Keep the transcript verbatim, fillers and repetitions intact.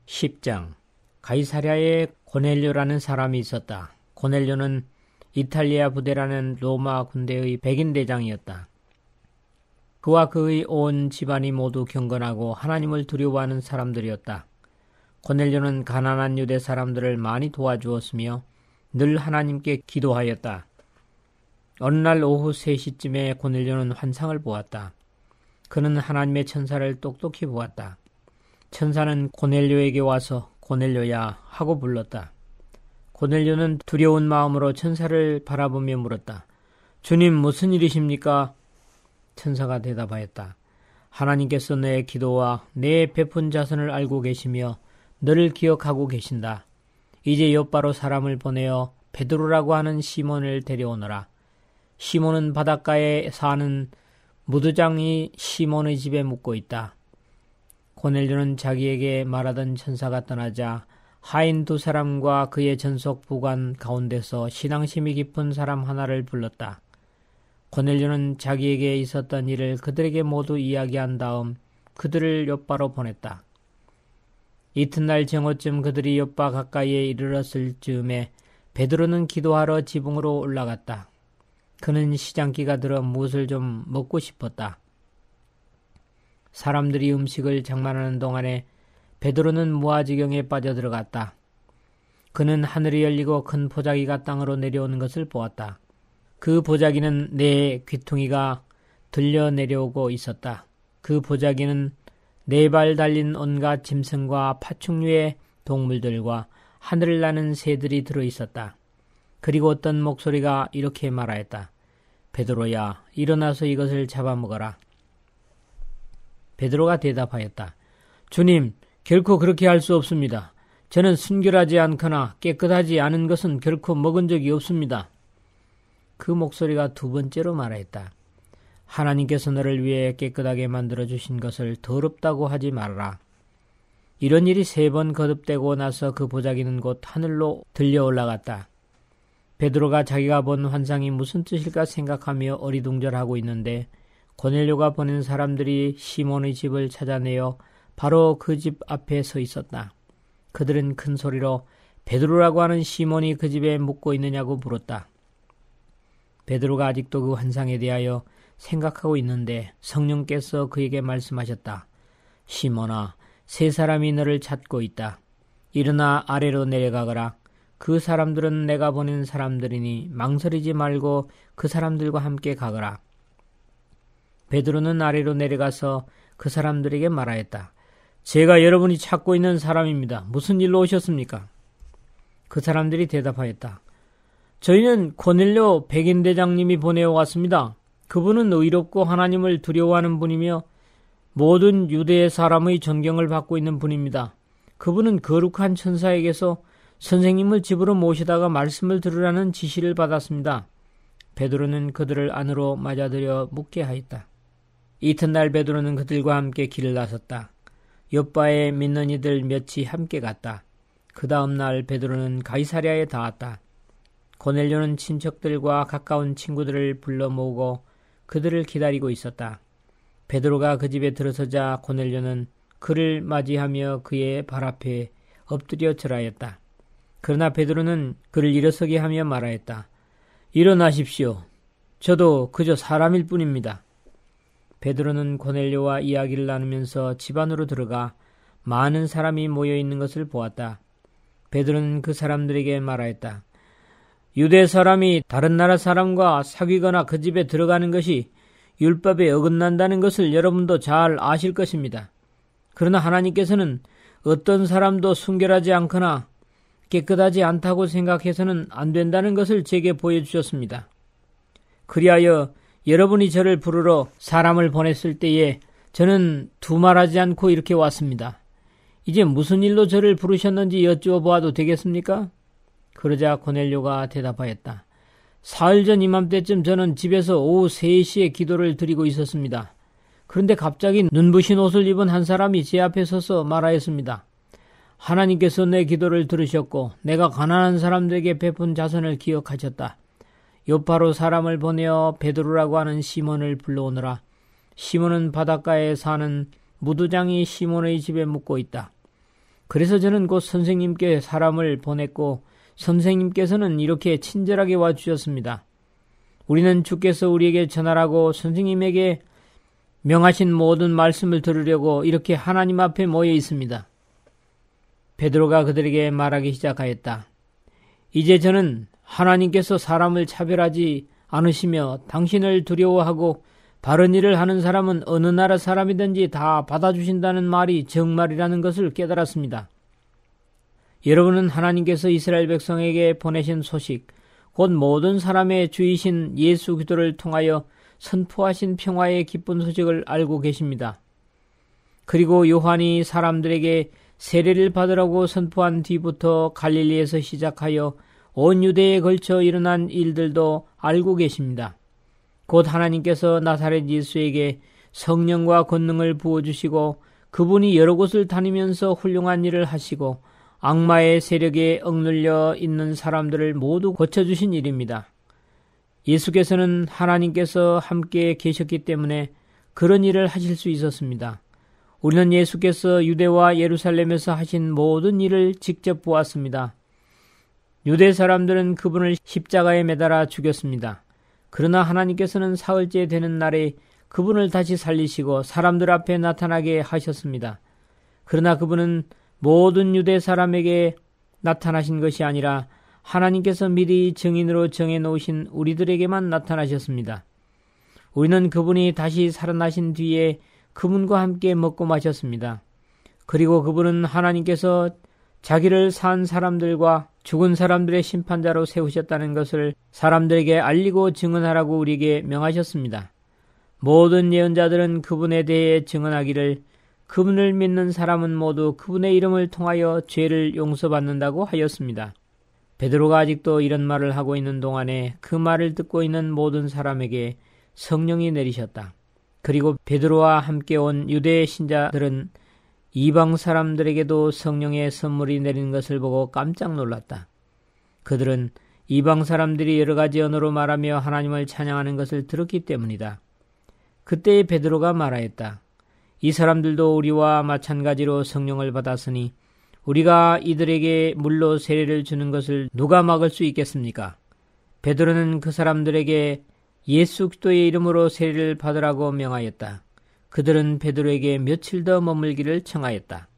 십 장. 가이사랴에 고넬료라는 사람이 있었다. 고넬료는 이탈리아 부대라는 로마 군대의 백인 대장이었다. 그와 그의 온 집안이 모두 경건하고 하나님을 두려워하는 사람들이었다. 고넬료는 가난한 유대 사람들을 많이 도와주었으며 늘 하나님께 기도하였다. 어느 날 오후 세 시쯤에 고넬료는 환상을 보았다. 그는 하나님의 천사를 똑똑히 보았다. 천사는 고넬료에게 와서 고넬료야 하고 불렀다. 고넬료는 두려운 마음으로 천사를 바라보며 물었다. 주님, 무슨 일이십니까? 천사가 대답하였다. 하나님께서 내 기도와 내 베푼 자선을 알고 계시며 너를 기억하고 계신다. 이제 욥바로 사람을 보내어 베드로라고 하는 시몬을 데려오너라. 시몬은 바닷가에 사는 무두장이 시몬의 집에 묵고 있다. 고넬료는 자기에게 말하던 천사가 떠나자 하인 두 사람과 그의 전속 부관 가운데서 신앙심이 깊은 사람 하나를 불렀다. 고넬료는 자기에게 있었던 일을 그들에게 모두 이야기한 다음 그들을 욥바로 보냈다. 이튿날 정오쯤 그들이 욥바 가까이에 이르렀을 즈음에 베드로는 기도하러 지붕으로 올라갔다. 그는 시장기가 들어 무엇을 좀 먹고 싶었다. 사람들이 음식을 장만하는 동안에 베드로는 무아지경에 빠져들어갔다. 그는 하늘이 열리고 큰 보자기가 땅으로 내려오는 것을 보았다. 그 보자기는 네 귀퉁이가 들려 내려오고 있었다. 그 보자기는 네 발 달린 온갖 짐승과 파충류의 동물들과 하늘을 나는 새들이 들어있었다. 그리고 어떤 목소리가 이렇게 말하였다. 베드로야, 일어나서 이것을 잡아먹어라. 베드로가 대답하였다. 주님, 결코 그렇게 할 수 없습니다. 저는 순결하지 않거나 깨끗하지 않은 것은 결코 먹은 적이 없습니다. 그 목소리가 두 번째로 말하였다. 하나님께서 너를 위해 깨끗하게 만들어주신 것을 더럽다고 하지 말아라. 이런 일이 세 번 거듭되고 나서 그 보자기는 곧 하늘로 들려 올라갔다. 베드로가 자기가 본 환상이 무슨 뜻일까 생각하며 어리둥절하고 있는데 고넬료가 보낸 사람들이 시몬의 집을 찾아내어 바로 그 집 앞에 서 있었다. 그들은 큰 소리로 베드로라고 하는 시몬이 그 집에 묵고 있느냐고 물었다. 베드로가 아직도 그 환상에 대하여 생각하고 있는데 성령께서 그에게 말씀하셨다. 시몬아, 세 사람이 너를 찾고 있다. 일어나 아래로 내려가거라. 그 사람들은 내가 보낸 사람들이니 망설이지 말고 그 사람들과 함께 가거라. 베드로는 아래로 내려가서 그 사람들에게 말하였다. 제가 여러분이 찾고 있는 사람입니다. 무슨 일로 오셨습니까? 그 사람들이 대답하였다. 저희는 고넬료 백인 대장님이 보내어 왔습니다. 그분은 의롭고 하나님을 두려워하는 분이며 모든 유대 사람의 존경을 받고 있는 분입니다. 그분은 거룩한 천사에게서 선생님을 집으로 모시다가 말씀을 들으라는 지시를 받았습니다. 베드로는 그들을 안으로 맞아들여 묵게 하였다. 이튿날 베드로는 그들과 함께 길을 나섰다. 욥바에 믿는 이들 몇이 함께 갔다. 그 다음 날 베드로는 가이사랴에 닿았다. 고넬료는 친척들과 가까운 친구들을 불러 모으고 그들을 기다리고 있었다. 베드로가 그 집에 들어서자 고넬료는 그를 맞이하며 그의 발 앞에 엎드려 절하였다. 그러나 베드로는 그를 일어서게 하며 말하였다. 일어나십시오. 저도 그저 사람일 뿐입니다. 베드로는 고넬료와 이야기를 나누면서 집 안으로 들어가 많은 사람이 모여있는 것을 보았다. 베드로는 그 사람들에게 말하였다. 유대 사람이 다른 나라 사람과 사귀거나 그 집에 들어가는 것이 율법에 어긋난다는 것을 여러분도 잘 아실 것입니다. 그러나 하나님께서는 어떤 사람도 순결하지 않거나 깨끗하지 않다고 생각해서는 안 된다는 것을 제게 보여주셨습니다. 그리하여 여러분이 저를 부르러 사람을 보냈을 때에 저는 두말하지 않고 이렇게 왔습니다. 이제 무슨 일로 저를 부르셨는지 여쭈어보아도 되겠습니까? 그러자 고넬료가 대답하였다. 사흘 전 이맘때쯤 저는 집에서 오후 세 시에 기도를 드리고 있었습니다. 그런데 갑자기 눈부신 옷을 입은 한 사람이 제 앞에 서서 말하였습니다. 하나님께서 내 기도를 들으셨고 내가 가난한 사람들에게 베푼 자선을 기억하셨다. 요파로 사람을 보내어 베드로라고 하는 시몬을 불러오너라. 시몬은 바닷가에 사는 무두장이 시몬의 집에 묵고 있다. 그래서 저는 곧 선생님께 사람을 보냈고 선생님께서는 이렇게 친절하게 와주셨습니다. 우리는 주께서 우리에게 전하라고 선생님에게 명하신 모든 말씀을 들으려고 이렇게 하나님 앞에 모여 있습니다. 베드로가 그들에게 말하기 시작하였다. 이제 저는 하나님께서 사람을 차별하지 않으시며 당신을 두려워하고 바른 일을 하는 사람은 어느 나라 사람이든지 다 받아주신다는 말이 정말이라는 것을 깨달았습니다. 여러분은 하나님께서 이스라엘 백성에게 보내신 소식, 곧 모든 사람의 주이신 예수 그리스도를 통하여 선포하신 평화의 기쁜 소식을 알고 계십니다. 그리고 요한이 사람들에게 세례를 받으라고 선포한 뒤부터 갈릴리에서 시작하여 온 유대에 걸쳐 일어난 일들도 알고 계십니다. 곧 하나님께서 나사렛 예수에게 성령과 권능을 부어주시고 그분이 여러 곳을 다니면서 훌륭한 일을 하시고 악마의 세력에 억눌려 있는 사람들을 모두 고쳐주신 일입니다. 예수께서는 하나님께서 함께 계셨기 때문에 그런 일을 하실 수 있었습니다. 우리는 예수께서 유대와 예루살렘에서 하신 모든 일을 직접 보았습니다. 유대 사람들은 그분을 십자가에 매달아 죽였습니다. 그러나 하나님께서는 사흘째 되는 날에 그분을 다시 살리시고 사람들 앞에 나타나게 하셨습니다. 그러나 그분은 모든 유대 사람에게 나타나신 것이 아니라 하나님께서 미리 증인으로 정해놓으신 우리들에게만 나타나셨습니다. 우리는 그분이 다시 살아나신 뒤에 그분과 함께 먹고 마셨습니다. 그리고 그분은 하나님께서 자기를 산 사람들과 죽은 사람들의 심판자로 세우셨다는 것을 사람들에게 알리고 증언하라고 우리에게 명하셨습니다. 모든 예언자들은 그분에 대해 증언하기를 그분을 믿는 사람은 모두 그분의 이름을 통하여 죄를 용서받는다고 하였습니다. 베드로가 아직도 이런 말을 하고 있는 동안에 그 말을 듣고 있는 모든 사람에게 성령이 내리셨다. 그리고 베드로와 함께 온 유대 신자들은 이방 사람들에게도 성령의 선물이 내리는 것을 보고 깜짝 놀랐다. 그들은 이방 사람들이 여러 가지 언어로 말하며 하나님을 찬양하는 것을 들었기 때문이다. 그때 베드로가 말하였다. 이 사람들도 우리와 마찬가지로 성령을 받았으니 우리가 이들에게 물로 세례를 주는 것을 누가 막을 수 있겠습니까? 베드로는 그 사람들에게 예수 그리스도의 이름으로 세례를 받으라고 명하였다. 그들은 베드로에게 며칠 더 머물기를 청하였다.